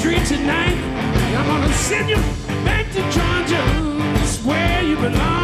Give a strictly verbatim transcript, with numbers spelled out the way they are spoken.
street tonight. I'm gonna send you back to Georgia. It's where you belong.